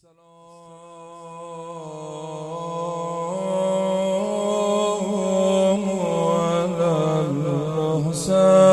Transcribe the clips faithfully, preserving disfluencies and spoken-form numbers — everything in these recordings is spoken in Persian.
السلام على الحسين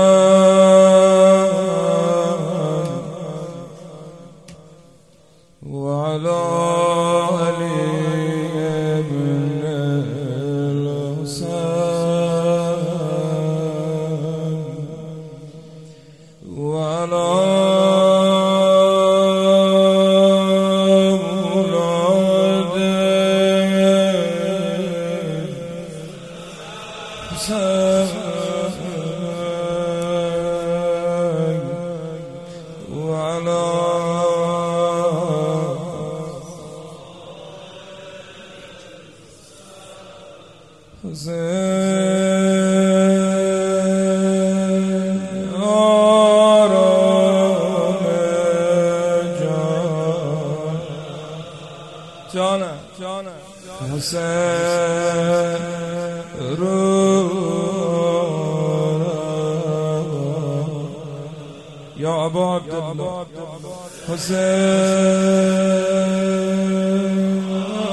وعلى علي بن الحسين وعلى وعلى حسين آرام جان جان حسین رو یا ابا عبدالله حسین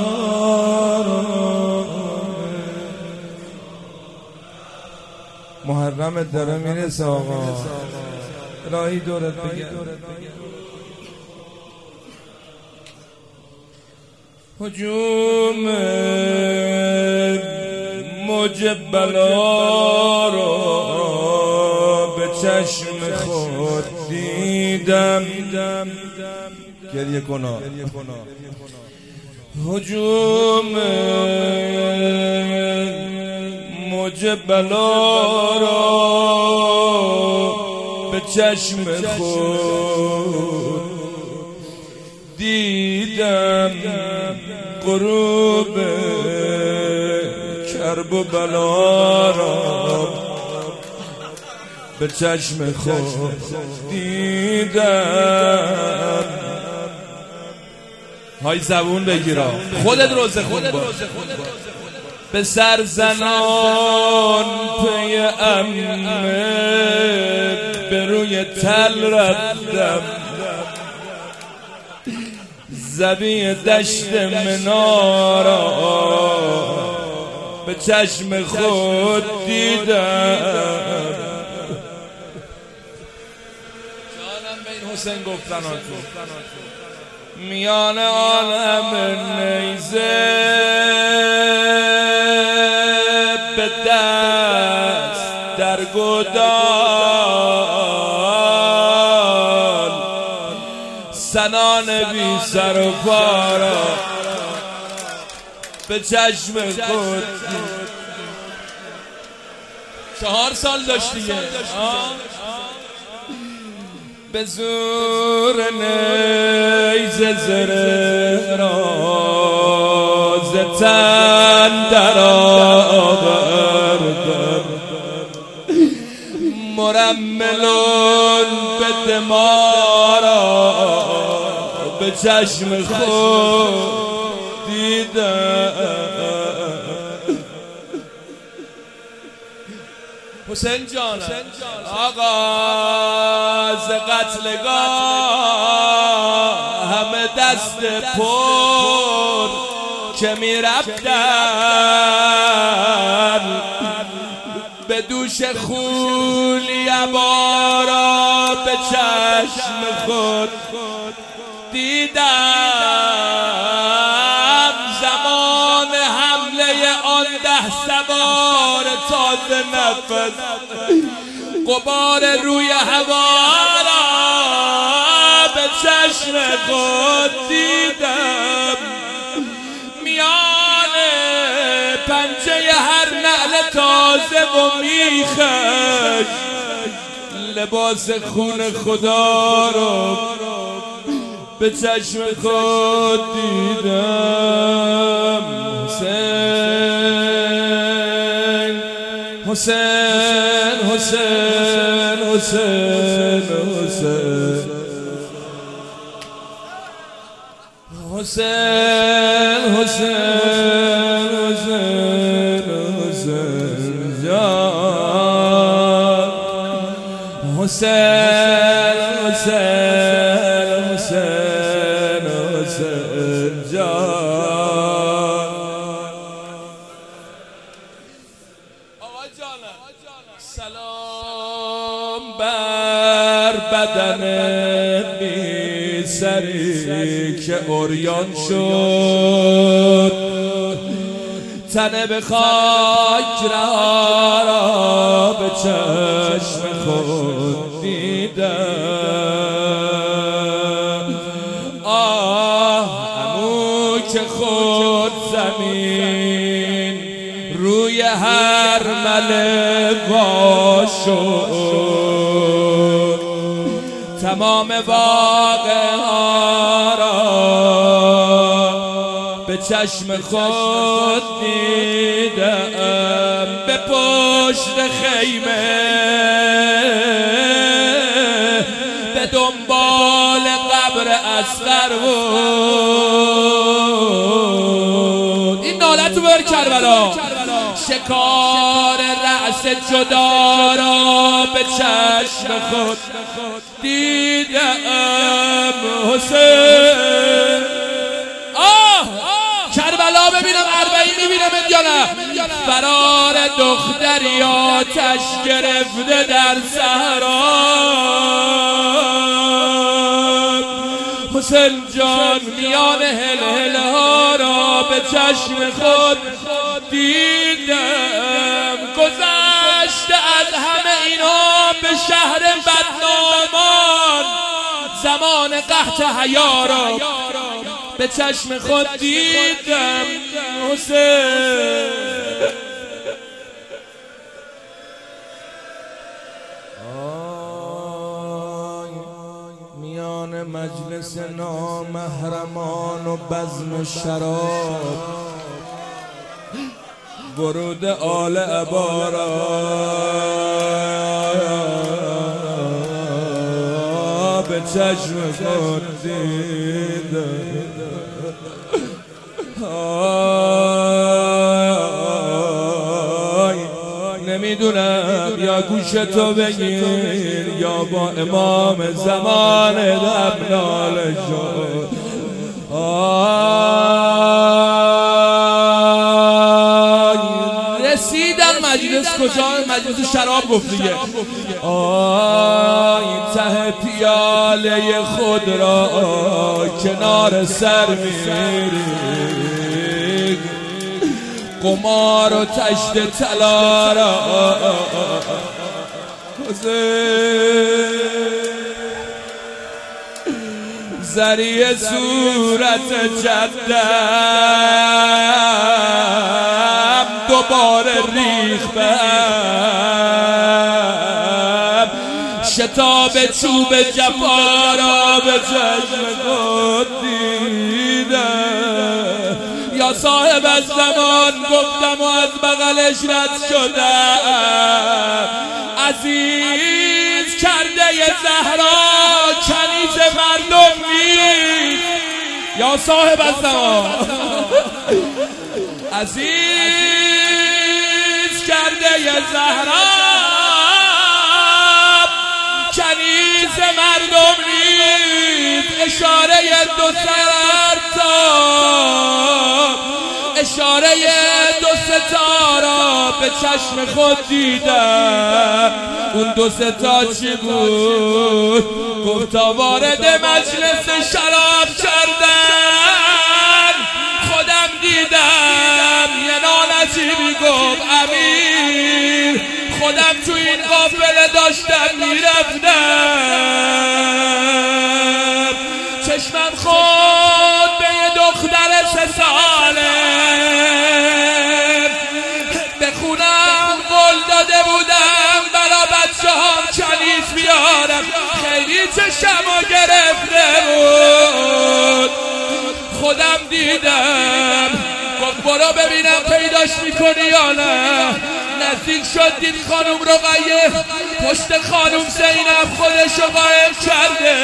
محرم داره میرسه آقا الهی دورت بگه هجوم موج بلا رو به چشم خود دیدم گریه کنا هجوم موج بلا رو به چشم خود دیدم غروب کرب و بلا را به چشم خود دیدم های زبون بگیرا خودت روزه خود باش به سر زنان پی امه به روی تل رفتم زبی دشت منارا به چشم خود دیدم جانم به این حسین گفتن میان عالم نیزه به دست در گودال سنان بی سر و پارا به چشم خود چهار سال داشت دیگه به زور نیزه زره را ز تن در آوردم مرملون به دمارا به چشم خود دیدم حسین جان آغاز قتلگاه همه دست پر که می رفتن به دوش خولی عبارا به چشم خود دیدم زمان حمله آن ده سوار تازه نفس غبار روی هوا را به چشم خود دیدم میان پنجه هر نعل تازه و میخش لباس خون خدا رو به چشم خود دیدم حسین حسین حسین حسین حسین حسین حسین حسین حسین جان حسین حسین حسین حسین جان. آقا جانم سلام بر بدن بی سری که عریان شد، تنه به خاک رها را به چشم خود دیدم. آه عمو که خود زمین روی هر مله وا شد، تمام واقعه ها را به چشم خود دیدم. به پشت خیمه به دنبال قبر اصغر بود. این نالت رو بر کربلا، شکار رأس جدا را به چشم خود دیدم. حسین آه کربلا ببینم اربعین میبینم یا نه؟ فرار دختری آتش گرفته در صحرا. حسین جان میان هلهله ها را به چشم خود دیدم. گذشته از همه اینا به شهر بدنامان، زمان قحط حیا را به چشم خود دیدم. حسین میان مجلس نامحرمان و بزم شراب، ورود آل عبارا به چشم خود دیدم. نمیدونم یا گوش تو بگیر یا با امام زمان دبنال شد. رسیدم مجلس کجا؟ مجلس شراب گفت دیگه. آی ته پیاله خود را کنار سر میری، قمار و تشت طلا را زری صورت جدم دوباره ریخ بهم، شتاب چوب جفا را به چشم خود دیدم. یا صاحب از زمان گفتم و از بغلش رد شدم. عزیز کرده زهرا کنیز مردم نیست. یا صاحب از زمان عزیز کرده زهرا کنیز مردم نیست. اشاره دو سر تا اشاره دو ستاره به چشم خود دیدم. اون دو ستا چی بود؟ گفتا وارد مجلس شراب کردن. خودم دیدم یه نالجیبی گفت امیر، خودم تو این قافله داشتم میرفتم، چشمم خود به یه دختر سه ساله به خونم قول داده بودم برا بچه هم کنیز بیارم. خیلی چشمو گرفته بود. خودم دیدم گفت برو ببینم پیداش میکنی یا نه. نزدیک شد دید خانم رقیه پشت خانم زینب خودشو قایم کرده.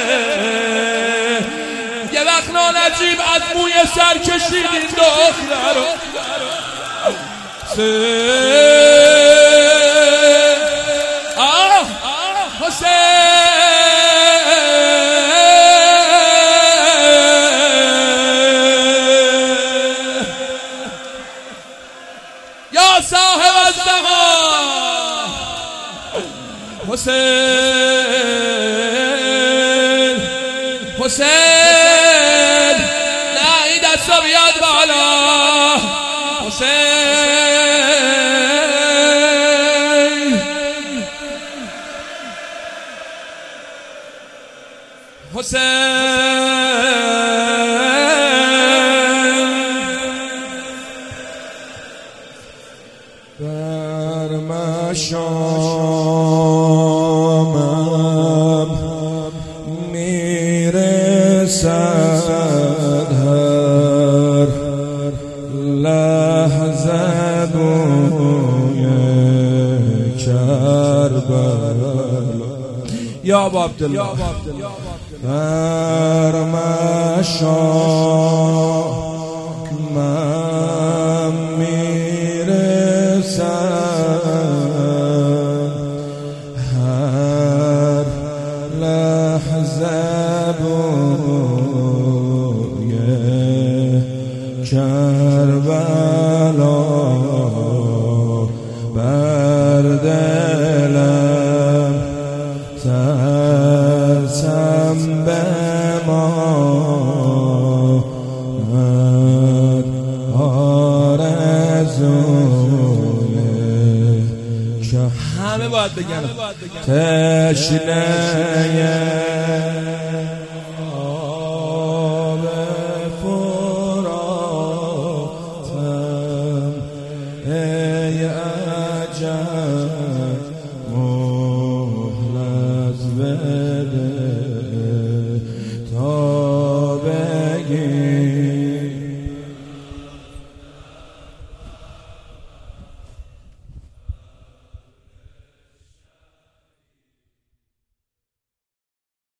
یه وقت نانجیب از موی سر کشید این دختر رو. آه حسین حسین حسین نه این دستا بیاد بالا حسین حسین در مشامم میرسد هر لحظه بوی کربلا یا ابا عبدالله در مشامم میرسد هر لحظه بوی کربلا بر دلم ترسم بماند آرزوی که همه باید بگن تشنه